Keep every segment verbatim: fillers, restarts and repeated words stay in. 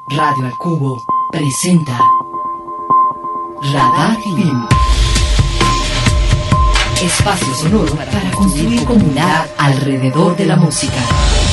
Radio al Cubo presenta Radar Film. Espacio sonoro para construir comunidad alrededor de la música.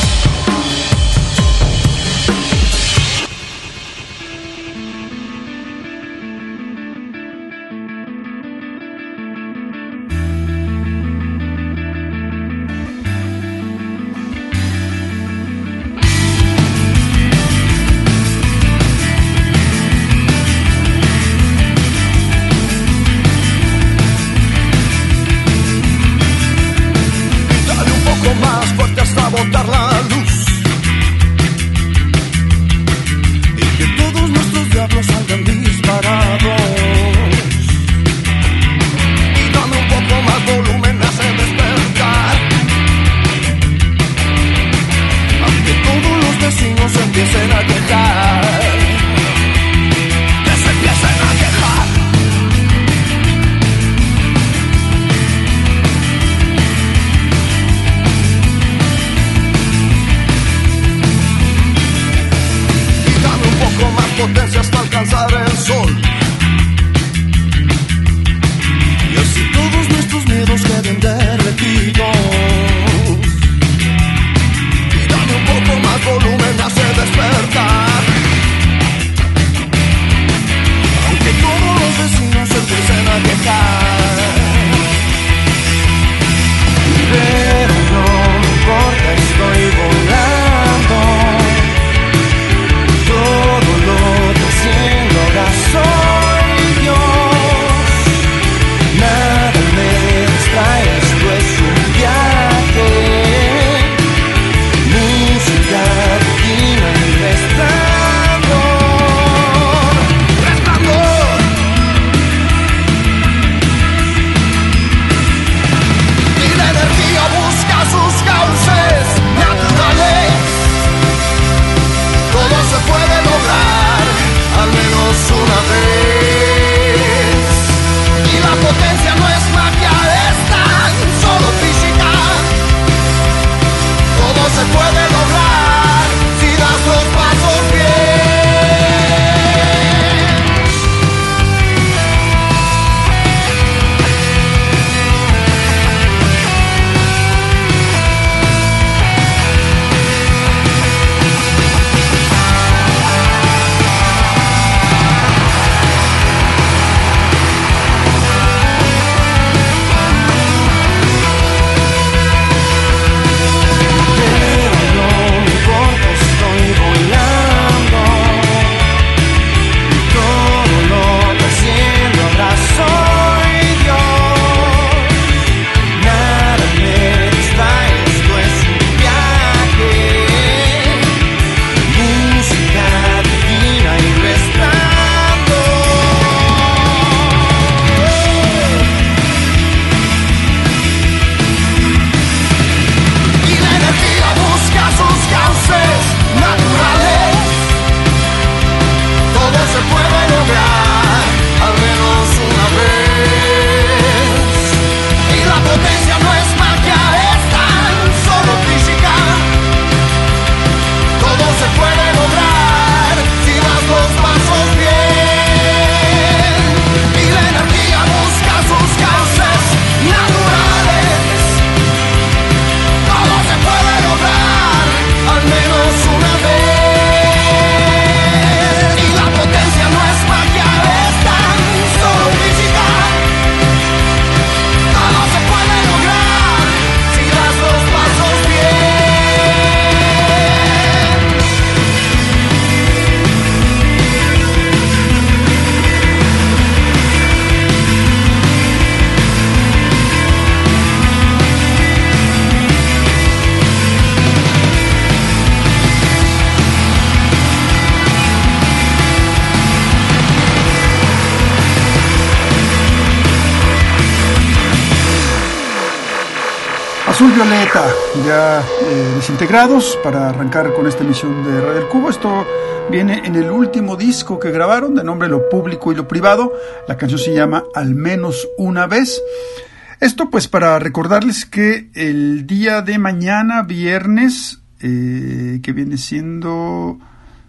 Azul Violeta, ya eh, desintegrados, para arrancar con esta emisión de Radio El Cubo. Esto viene en el último disco que grabaron, de nombre Lo Público y Lo Privado. La canción se llama Al Menos Una Vez. Esto pues para recordarles que el día de mañana, viernes, eh, que viene siendo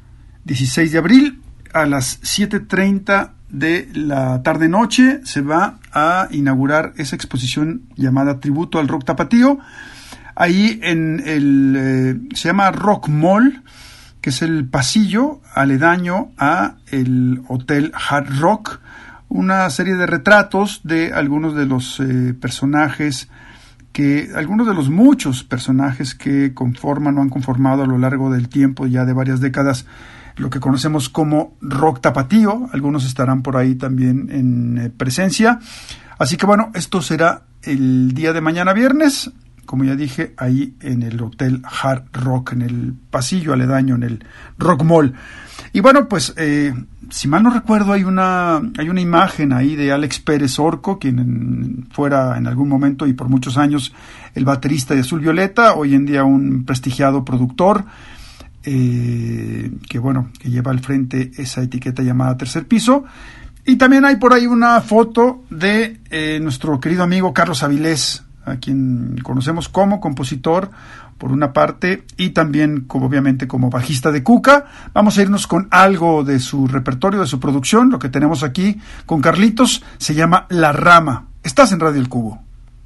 dieciséis de abril, a las siete treinta de la tarde-noche, se va a inaugurar esa exposición llamada Tributo al Rock Tapatío. Ahí en el, eh, se llama Rock Mall, que es el pasillo aledaño a el Hotel Hard Rock, una serie de retratos de algunos de los eh, personajes que, algunos de los muchos personajes que conforman o han conformado a lo largo del tiempo, ya de varias décadas, lo que conocemos como rock tapatío. Algunos estarán por ahí también en eh, presencia. Así que bueno, esto será el día de mañana viernes, como ya dije, ahí en el Hotel Hard Rock, en el pasillo aledaño, en el Rock Mall. Y bueno, pues, eh, si mal no recuerdo, hay una, hay una imagen ahí de Alex Pérez Orco, quien fuera en algún momento y por muchos años el baterista de Azul Violeta, hoy en día un prestigiado productor, eh, que bueno, que lleva al frente esa etiqueta llamada Tercer Piso. Y también hay por ahí una foto de eh, nuestro querido amigo Carlos Avilés, a quien conocemos como compositor, por una parte, y también, como obviamente, como bajista de Cuca. Vamos a irnos con algo de su repertorio, de su producción. Lo que tenemos aquí con Carlitos se llama La Rama. Estás en Radio El Cubo.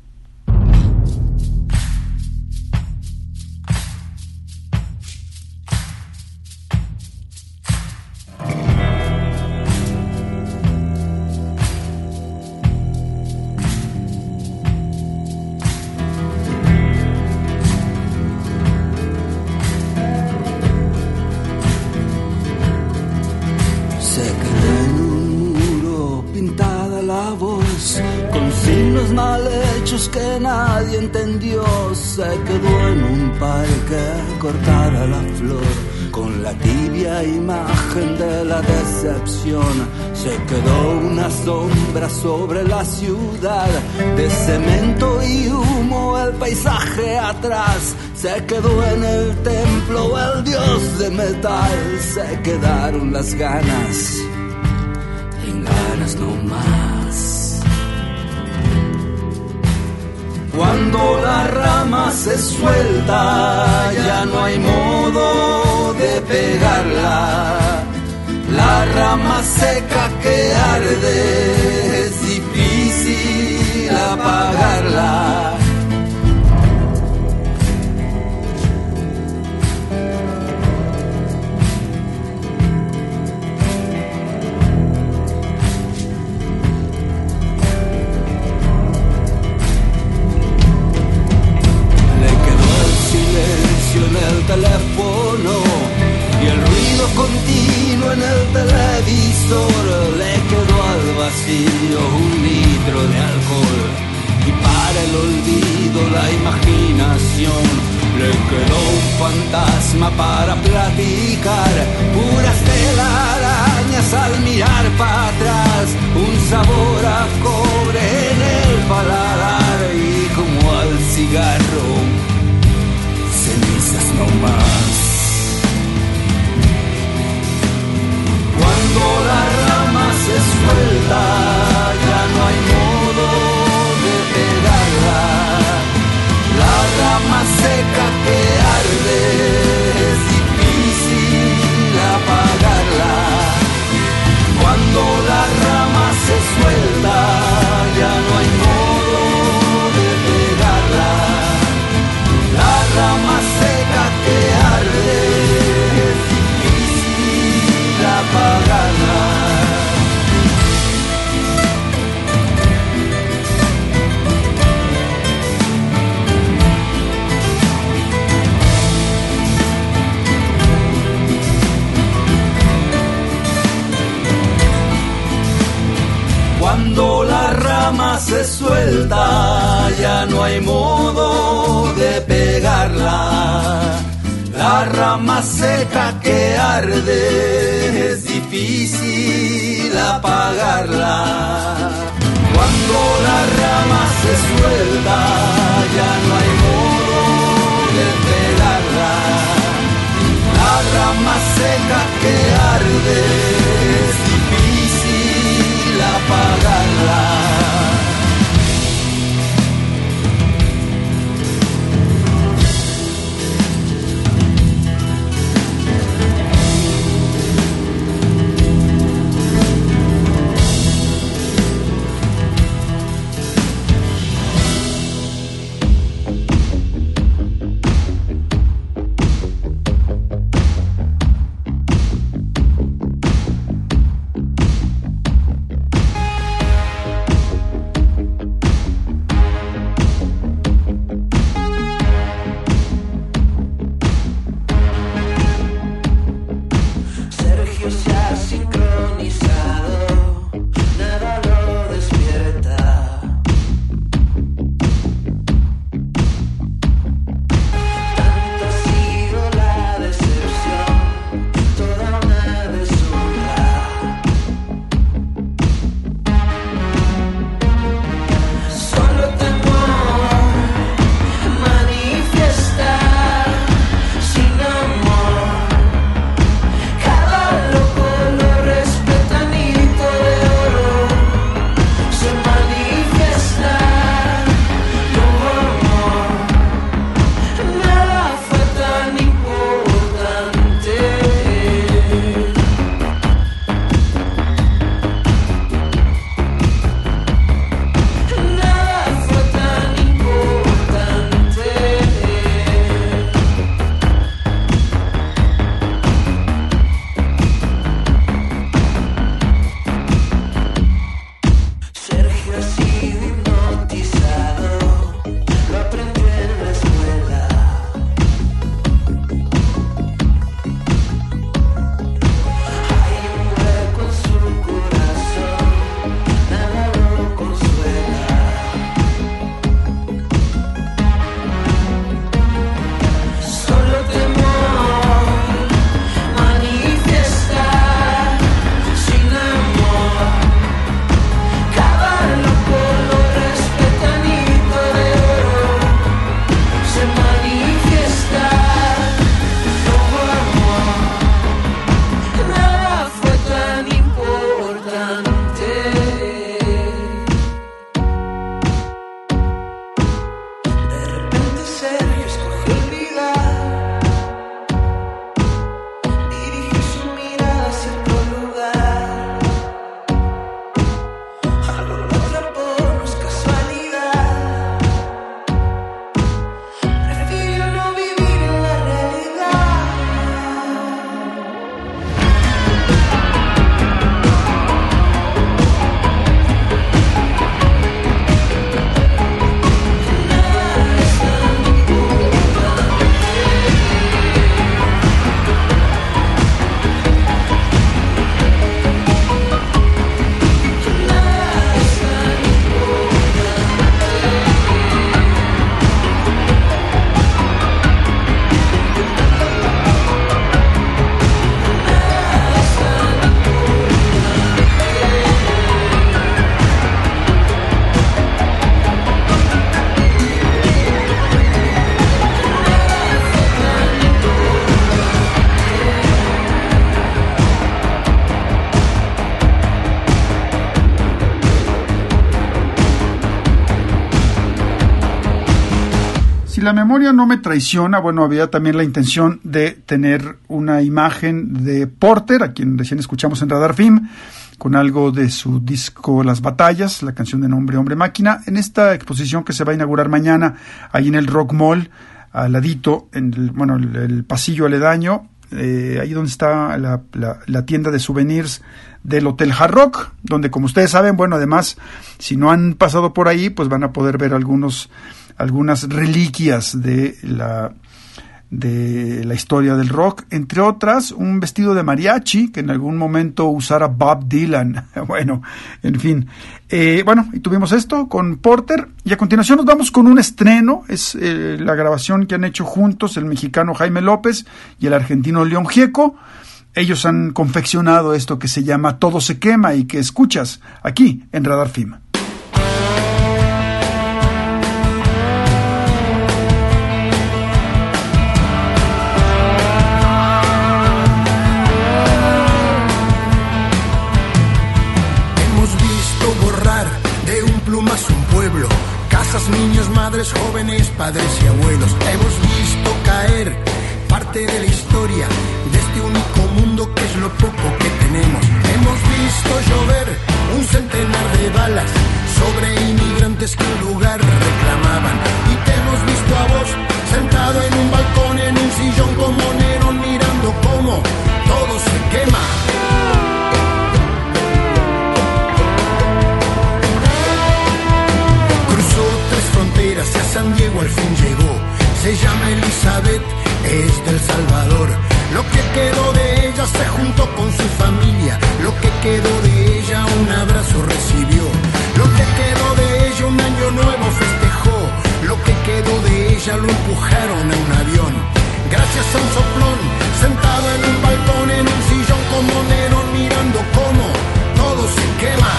Que nadie entendió, se quedó en un parque cortada la flor, con la tibia imagen de la decepción. Se quedó una sombra sobre la ciudad, de cemento y humo el paisaje atrás. Se quedó en el templo el dios de metal, se quedaron las ganas, en ganas no más. Cuando la rama se suelta, ya no hay modo de pegarla. La rama seca que arde, es difícil apagarla. En el teléfono y el ruido continuo en el televisor, le quedó al vacío un litro de alcohol, y para el olvido la imaginación le quedó un fantasma para platicar, puras telarañas al mirar para atrás, un sabor a cobre en el paladar, y como al cigarro cenizas no más. Cuando la rama se suelta, ya no hay modo de pegarla. La rama seca que arde, es difícil apagarla. Cuando la rama se suelta, ya no hay modo de pegarla. La rama seca que arde, es difícil apagarla. Cuando la rama se suelta, ya no hay modo de pegarla. La rama seca que arde, es difícil apagarla. Cuando la rama se suelta, ya no hay modo de pegarla. La rama seca que arde, es difícil apagarla. la memoria no me traiciona, bueno, había también la intención de tener una imagen de Porter, a quien recién escuchamos en Radar F I M, con algo de su disco Las Batallas, la canción de nombre Hombre Máquina, en esta exposición que se va a inaugurar mañana, ahí en el Rock Mall, al ladito, en el, bueno, el, el pasillo aledaño, eh, ahí donde está la, la, la tienda de souvenirs del Hotel Hard Rock, donde, como ustedes saben, bueno, además, si no han pasado por ahí, pues van a poder ver algunos, algunas reliquias de la, de la historia del rock, entre otras, un vestido de mariachi que en algún momento usara Bob Dylan. Bueno, en fin. Eh, bueno, y tuvimos esto con Porter, y a continuación nos vamos con un estreno, es eh, la grabación que han hecho juntos el mexicano Jaime López y el argentino León Gieco. Ellos han confeccionado esto que se llama Todo se quema y que escuchas aquí en Radar F I M. Hemos visto borrar de un plumazo un pueblo, casas, niños, madres, jóvenes, padres y abuelos. Hemos visto caer parte de la historia de este único mundo que es lo poco que tenemos. Hemos visto llover un centenar de balas sobre inmigrantes que un lugar reclamaban. Y te hemos visto a vos sentado en un balcón, en un sillón como Nerón, mirando cómo todo se quema. Cruzó tres fronteras y a San Diego al fin llegó. Se llama Elizabeth, es del Salvador. Lo que quedó de ella se juntó con su familia. Lo que quedó de ella un abrazo recibió. Lo que quedó de ella un año nuevo festejó. Lo que quedó de ella lo empujaron a un avión. Gracias a un soplón, sentado en un balcón, en un sillón como Nerón, mirando cómo todo se quema.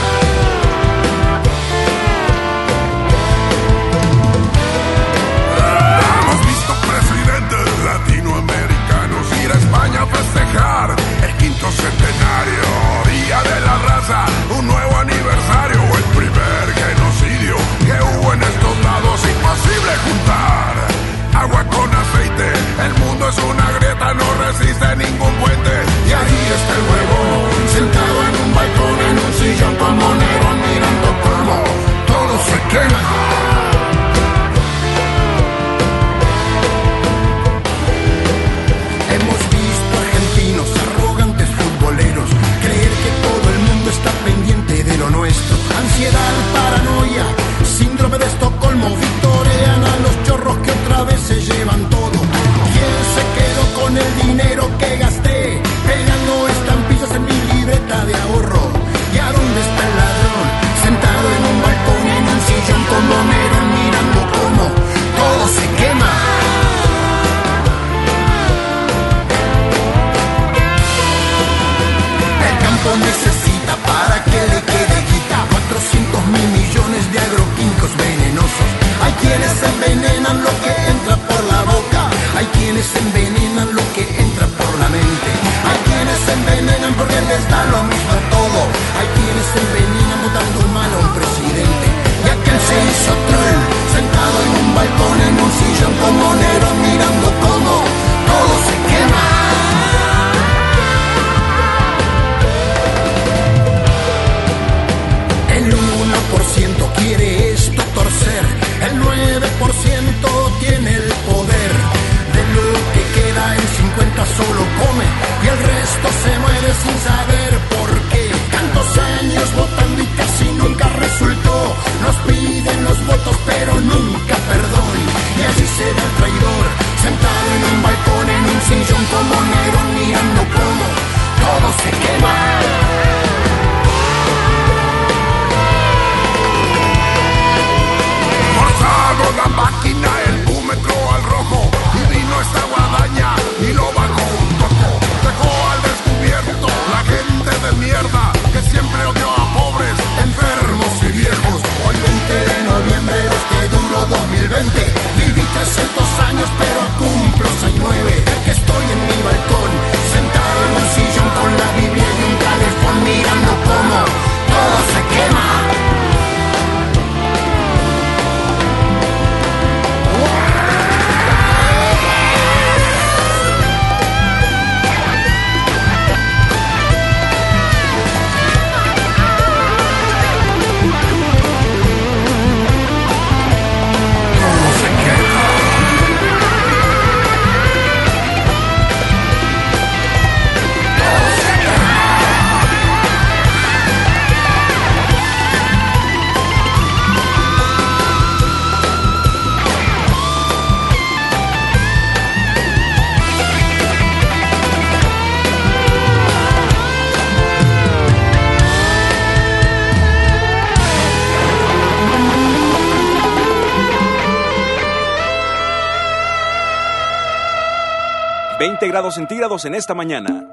Latinoamericanos ir a España a festejar el quinto centenario, Día de la Raza, un nuevo aniversario, el primer genocidio que hubo en estos lados, imposible juntar agua con aceite, el mundo es una grieta, no resiste ningún puente, y ahí está el huevón, sentado en un balcón, en un sillón como Nerón, mirando cómo todo se quema. Nuestro. Ansiedad, paranoia, síndrome de Estocolmo, victorian a los chorros que otra vez se llevan todo. ¿Quién se quedó con el dinero que gasté pegando estampillas en mi libreta de ahorro? ¿Y a dónde está el ladrón? Sentado en un balcón, en un sillón como Nerón, mirando cómo todo se quema. El campo necesita para que le quede cuatrocientos mil millones de agroquímicos venenosos. Hay quienes envenenan lo que entra por la boca, hay quienes envenenan lo que entra por la mente, hay quienes envenenan porque les da lo mismo todo, hay quienes envenenan votando mal a un presidente. Y aquel se hizo troll, sentado en un balcón, en un sillón como Nerón, mirando cómo todo se quema. Quiere esto torcer, el nueve por ciento tiene el poder. De lo que queda en cincuenta solo come y el resto se muere sin saber por qué. Tantos años votando y casi nunca resultó. Nos piden los votos pero nunca perdón. Y así se da el traidor, sentado en un balcón, en un sillón como Nerón, mirando cómo todo se quema. La máquina, el búmetro al rojo, y vino esta guadaña y lo bajó un poco. Dejó al descubierto la gente de veinte grados centígrados en esta mañana.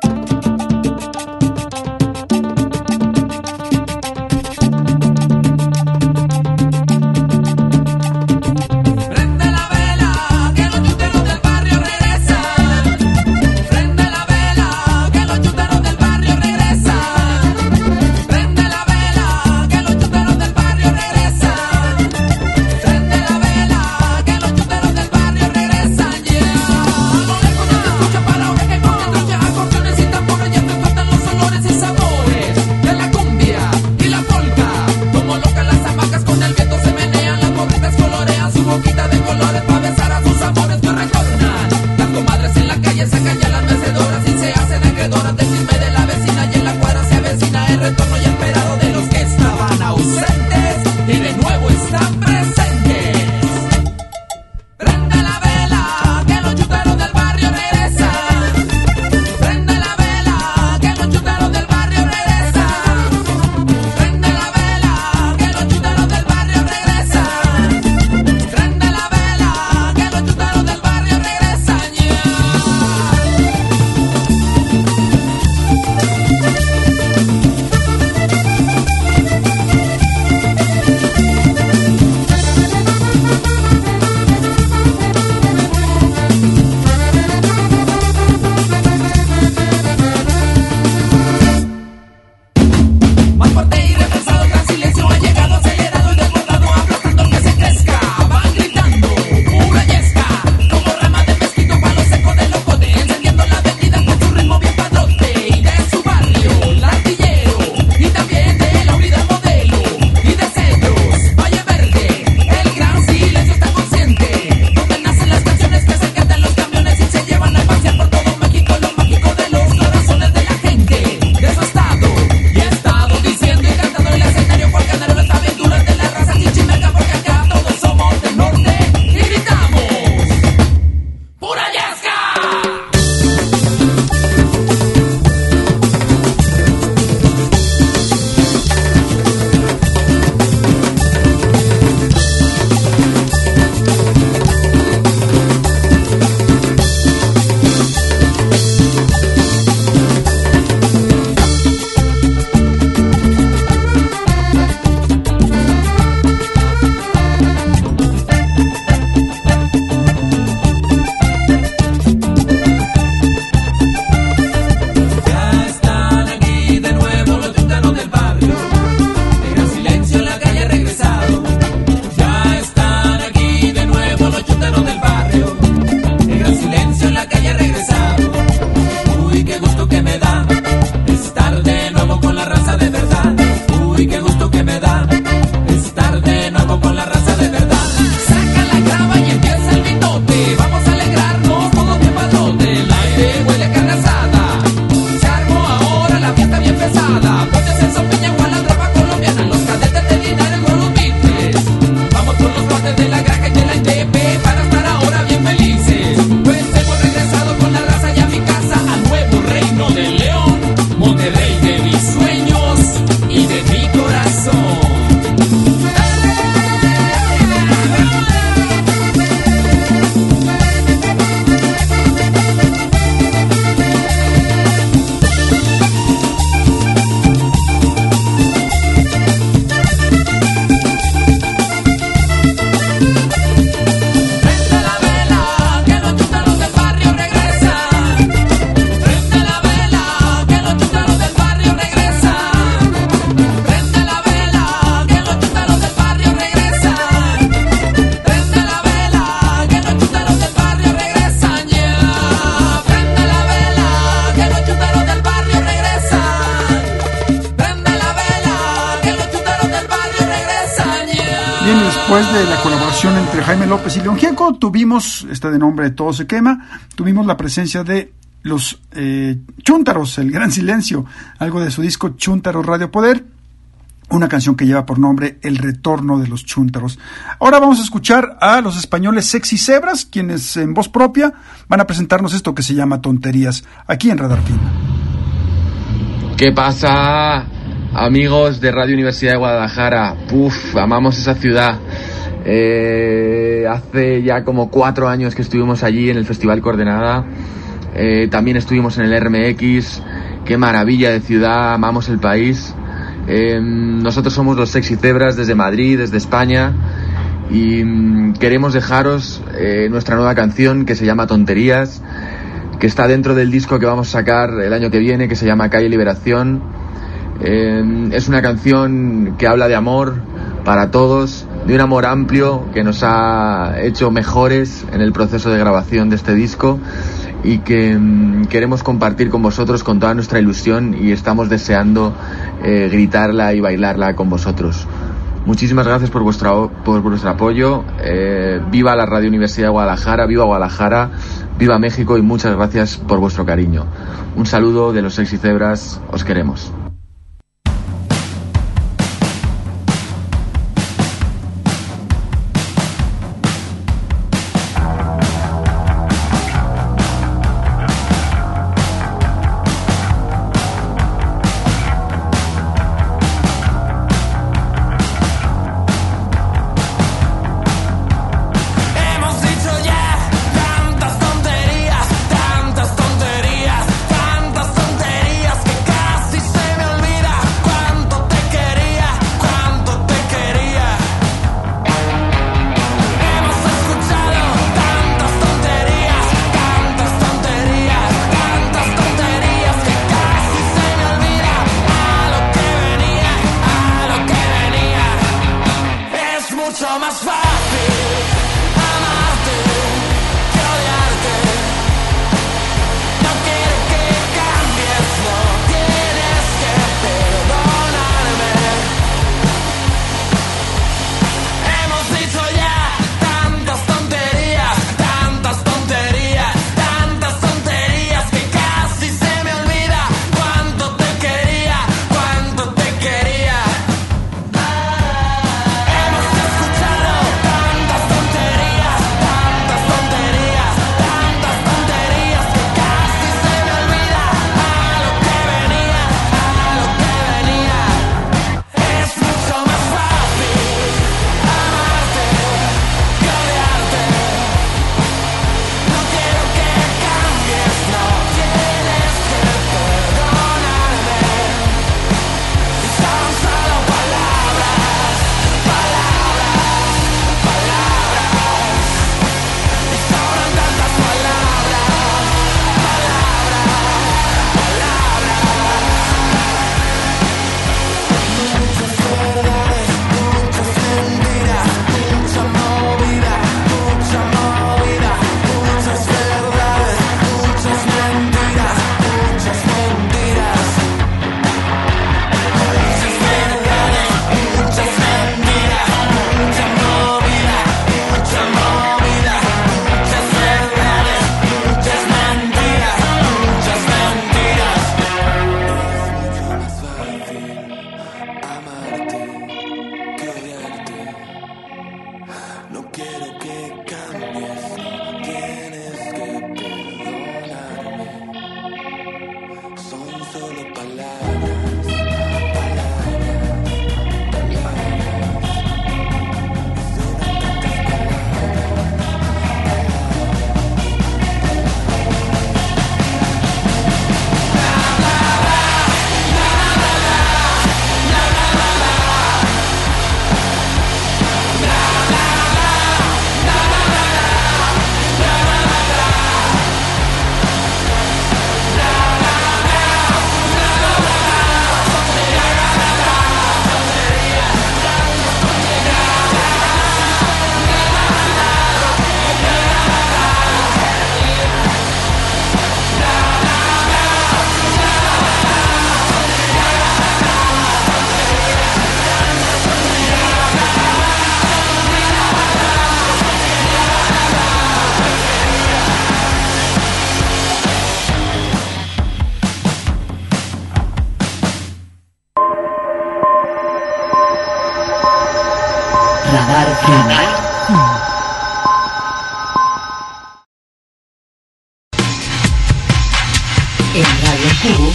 Después de la colaboración entre Jaime López y León Gieco, tuvimos, este de nombre Todo se quema, tuvimos la presencia de los eh, Chúntaros, El Gran Silencio, algo de su disco Chúntaros Radio Poder, una canción que lleva por nombre El Retorno de los Chúntaros. Ahora vamos a escuchar a los españoles Sexy Zebras, quienes en voz propia van a presentarnos esto que se llama Tonterías, aquí en Radar Fina. ¿Qué pasa, amigos de Radio Universidad de Guadalajara? Puf, amamos esa ciudad. Eh, hace ya como cuatro años que estuvimos allí en el Festival Coordenada Eh, también estuvimos en el R M X. Qué maravilla de ciudad, amamos el país. Eh, nosotros somos los Sexy Zebras desde Madrid, desde España, y mm, queremos dejaros eh, nuestra nueva canción que se llama Tonterías, que está dentro del disco que vamos a sacar el año que viene, que se llama Calle Liberación. Eh, es una canción que habla de amor para todos, de un amor amplio que nos ha hecho mejores en el proceso de grabación de este disco, y que mmm, queremos compartir con vosotros con toda nuestra ilusión, y estamos deseando eh, gritarla y bailarla con vosotros. Muchísimas gracias por vuestro, por vuestro apoyo. Eh, viva la Radio Universidad de Guadalajara, viva Guadalajara, viva México, y muchas gracias por vuestro cariño. Un saludo de los Sexy Zebras, os queremos. Radar Radar. En Radio Cubo.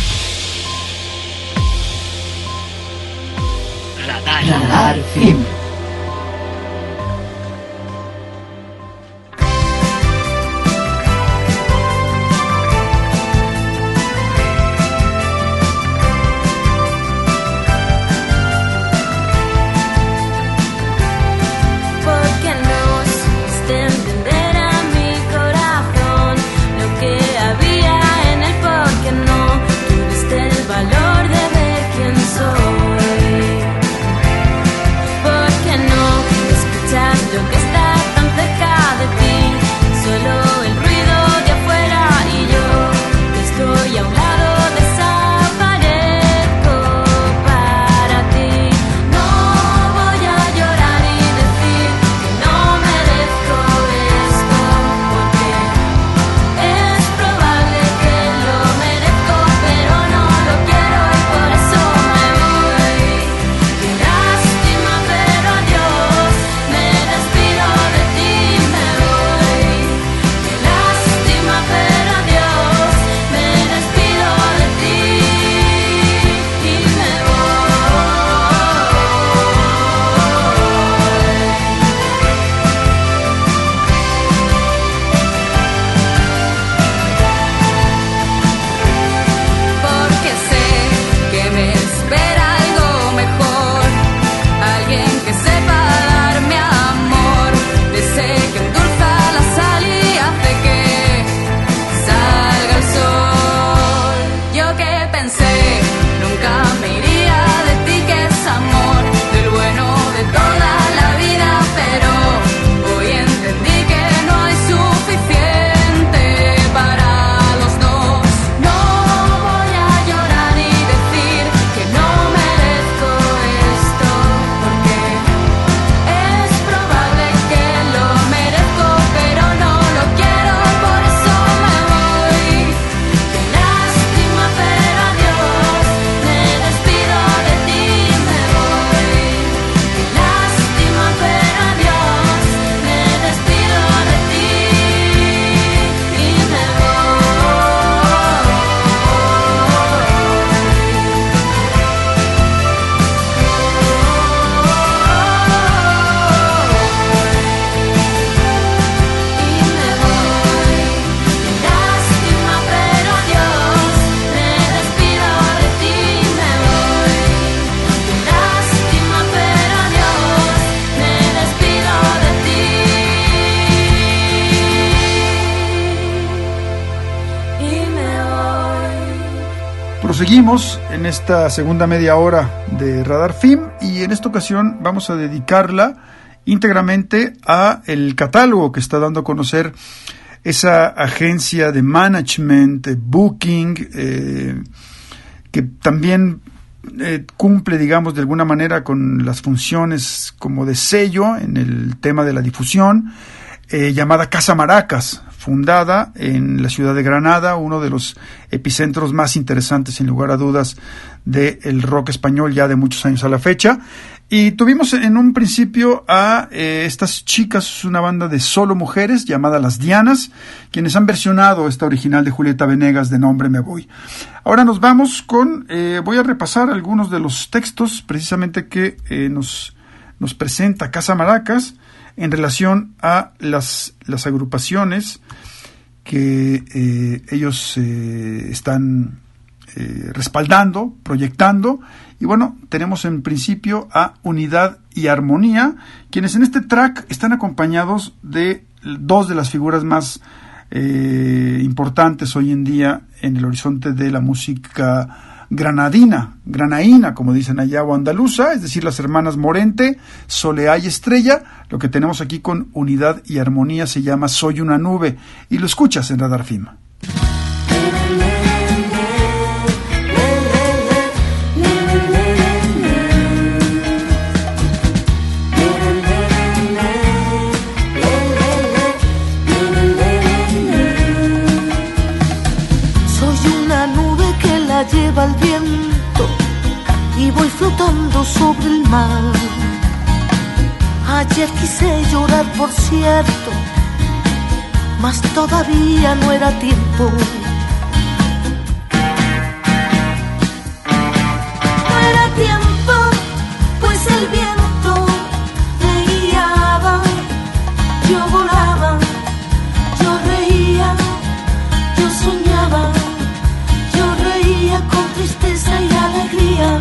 Radar, Radar Film. Proseguimos en esta segunda media hora de Radar F I M y en esta ocasión vamos a dedicarla íntegramente a el catálogo que está dando a conocer esa agencia de management, de booking, eh, que también eh, cumple, digamos, de alguna manera con las funciones como de sello en el tema de la difusión, eh, llamada Casa Maracas, fundada en la ciudad de Granada, uno de los epicentros más interesantes, sin lugar a dudas, del rock español ya de muchos años a la fecha. Y tuvimos en un principio a eh, estas chicas, una banda de solo mujeres llamada Las Dianas, quienes han versionado esta original de Julieta Venegas de Nombre Me Voy. Ahora nos vamos con, eh, voy a repasar algunos de los textos precisamente que eh, nos, nos presenta Casa Maracas en relación a las, las agrupaciones que eh, ellos eh, están eh, respaldando, proyectando. Y bueno, tenemos en principio a Unidad y Armonía, quienes en este track están acompañados de dos de las figuras más eh, importantes hoy en día en el horizonte de la música granadina, granaína, como dicen allá, o andaluza, es decir, las hermanas Morente, Soleá y Estrella. Lo que tenemos aquí con Unidad y Armonía se llama Soy una nube, y lo escuchas en Radar F I M. Lleva el viento y voy flotando sobre el mar. Ayer quise llorar, por cierto, mas todavía no era tiempo. No era tiempo, pues el viento me guiaba. Yo volaba, yo reía, yo soñaba, con tristeza y alegría.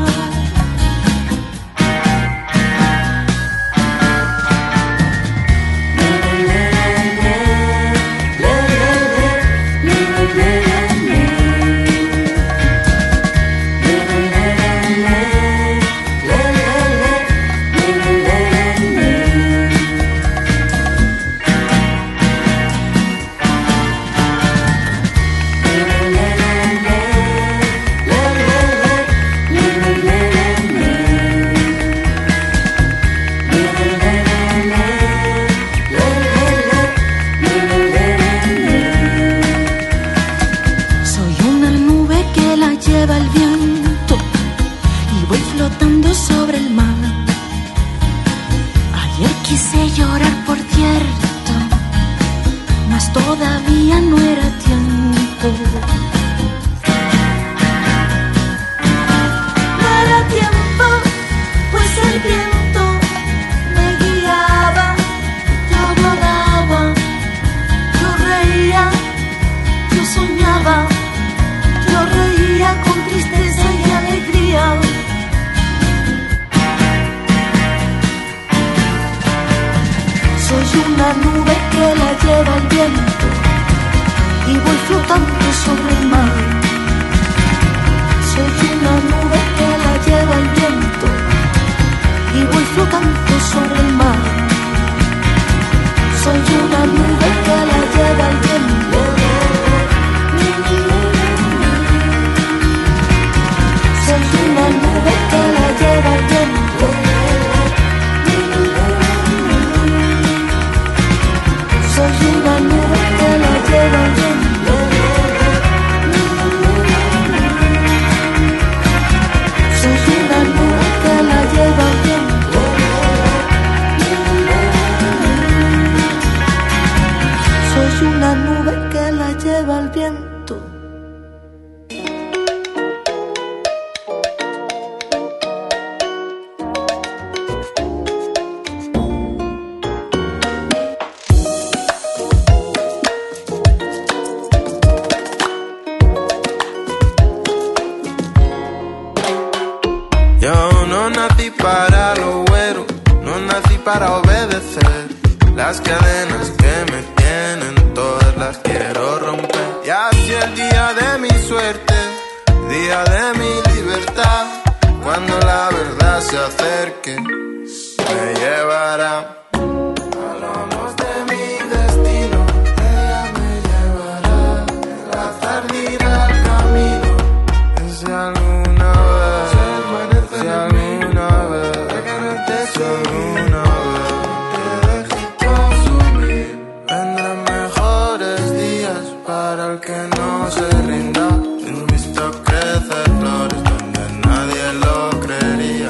día de mi libertad. Cuando la verdad se acerque, me llevará a lomos de mi destino. Ella me llevará, el azar dirá el camino. Si alguna vez, si alguna vez, si alguna vez te dejé consumir, vendrán mejores días para el que no se rinda. Tengo visto crecer flores donde nadie lo creería.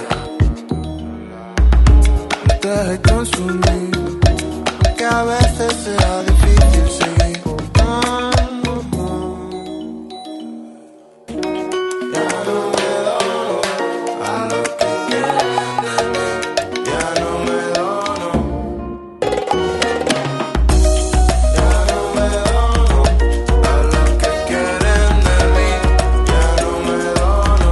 Te dejé consumir, que a veces sea difícil seguir. Ah, no, no. Ya no me dono a lo que quieren de mí. Ya no me dono. Ya no me dono a lo que quieren de mí. Ya no me dono.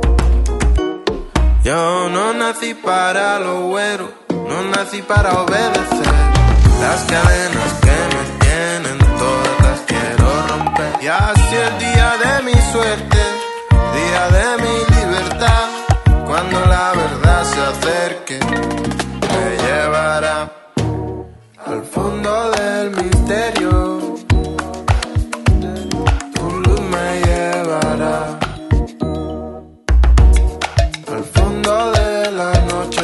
Yo no nací para lo güero, no nací para obedecer. Las cadenas que me tienen todas las quiero romper. Y así el día de mi suerte, día de mi libertad. Cuando la verdad se acerque, me llevará al fondo del misterio. Tu luz me llevará al fondo de la noche.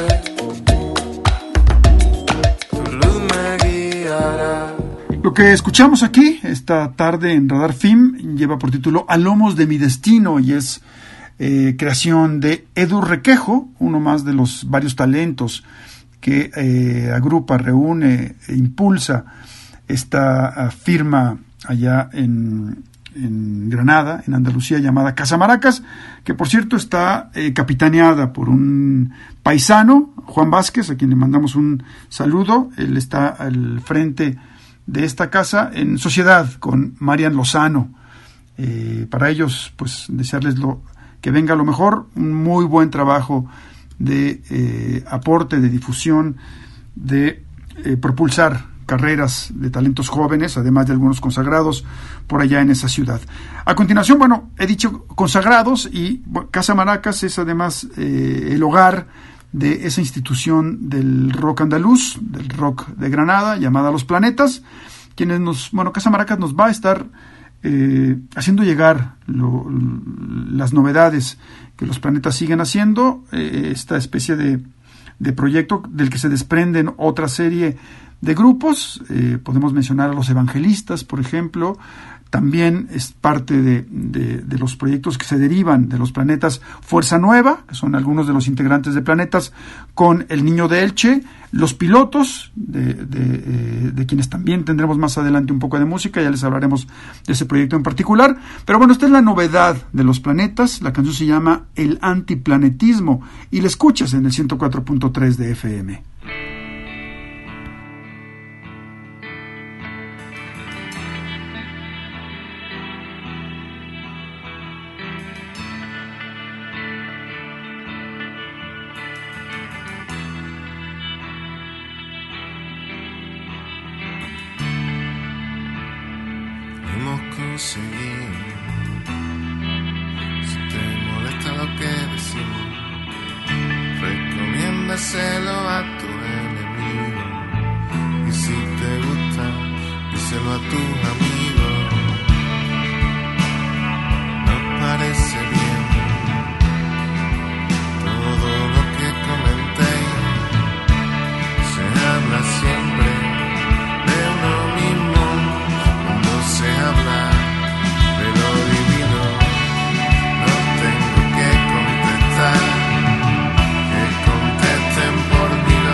Lo que escuchamos aquí esta tarde en Radar F I M lleva por título A lomos de mi destino y es eh, creación de Edu Requejo, uno más de los varios talentos que eh, agrupa, reúne e impulsa esta uh, firma allá en, en Granada, en Andalucía, llamada Casa Maracas, que por cierto está eh, capitaneada por un paisano, Juan Vázquez, a quien le mandamos un saludo. Él está al frente de esta casa en sociedad con Marian Lozano. Eh, para ellos, pues desearles lo, que venga lo mejor, un muy buen trabajo de eh, aporte, de difusión, de eh, propulsar carreras de talentos jóvenes, además de algunos consagrados por allá en esa ciudad. A continuación, bueno, he dicho consagrados y bueno, Casa Maracas es además eh, el hogar de esa institución del rock andaluz, del rock de Granada, llamada Los Planetas, quienes nos, bueno, Casa Maracas nos va a estar eh, haciendo llegar lo, las novedades que Los Planetas siguen haciendo, eh, esta especie de, de proyecto del que se desprenden otra serie de grupos. Eh, podemos mencionar a Los Evangelistas, por ejemplo. También es parte de, de, de los proyectos que se derivan de Los Planetas Fuerza Nueva, que son algunos de los integrantes de Planetas, con El Niño de Elche, Los Pilotos, de, de, eh, de quienes también tendremos más adelante un poco de música, ya les hablaremos de ese proyecto en particular. Pero bueno, esta es la novedad de Los Planetas, la canción se llama El Antiplanetismo, y la escuchas en el ciento cuatro punto tres de F M. Si te molesta lo que decimos, recomiéndaselo a tu enemigo. Y si te gusta, díselo a tus amigos. Nos parece bien todo lo que comentéis. Se habla siempre de uno mismo cuando se habla de lo divino. No tengo que contestar, que contesten por mí. No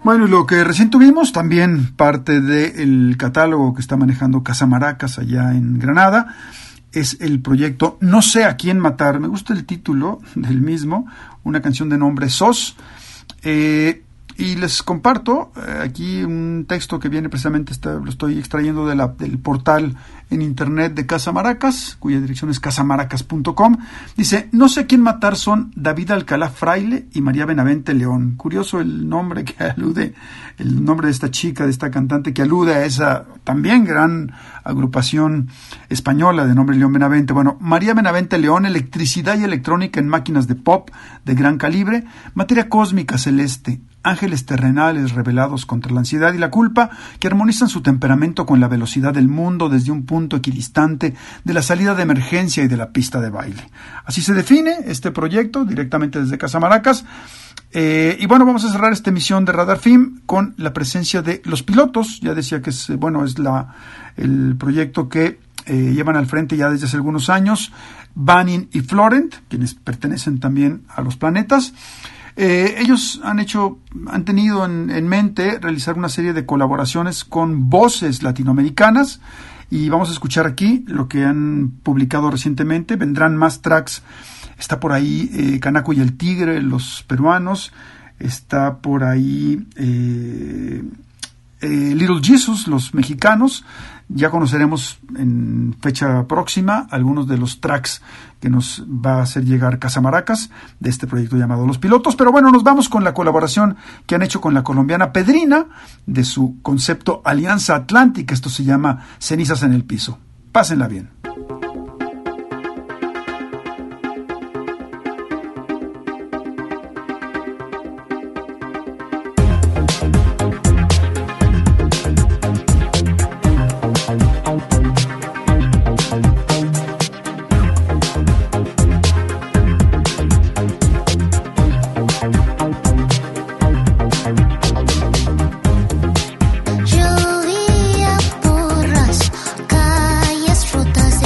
Bueno, y lo que recién tuvimos, también parte del catálogo que está manejando Casa Maracas allá en Granada, es el proyecto No sé a quién matar. Me gusta el título del mismo, una canción de nombre Sos. Eh, y les comparto eh, aquí un texto que viene precisamente, está, lo estoy extrayendo de la, del portal en internet de Casa Maracas, cuya dirección es casa maracas punto com. Dice: no sé a quién matar son David Alcalá Fraile y María Benavente León. Curioso el nombre que alude, el nombre de esta chica, de esta cantante, que alude a esa también gran agrupación española de nombre León Benavente. Bueno, María Benavente León, electricidad y electrónica en máquinas de pop de gran calibre, materia cósmica celeste, ángeles terrenales rebelados contra la ansiedad y la culpa, que armonizan su temperamento con la velocidad del mundo desde un punto equidistante de la salida de emergencia y de la pista de baile. Así se define este proyecto directamente desde Casa Maracas. Eh, y bueno, vamos a cerrar esta emisión de Radar F I M con la presencia de Los Pilotos. Ya decía que es, bueno, es la, el proyecto que eh, llevan al frente ya desde hace algunos años Banning y Florent, quienes pertenecen también a Los Planetas. Eh, ellos han hecho, han tenido en, en mente realizar una serie de colaboraciones con voces latinoamericanas, y vamos a escuchar aquí lo que han publicado recientemente. Vendrán más tracks. Está por ahí eh, Canaco y el Tigre, los peruanos. Está por ahí eh, eh, Little Jesus, los mexicanos. Ya conoceremos en fecha próxima algunos de los tracks que nos va a hacer llegar Casa Maracas de este proyecto llamado Los Pilotos. Pero bueno, nos vamos con la colaboración que han hecho con la colombiana Pedrina de su concepto Alianza Atlántica. Esto se llama Cenizas en el Piso. Pásenla bien. Llovía por las calles rotas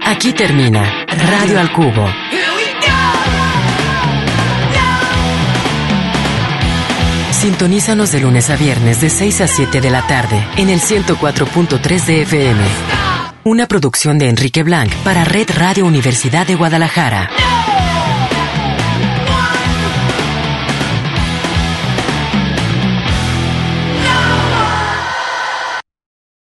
Aquí termina Radio al Cubo. Sintonízanos de lunes a viernes de seis a siete de la tarde en el ciento cuatro punto tres de F M. Una producción de Enrique Blanc para Red Radio Universidad de Guadalajara.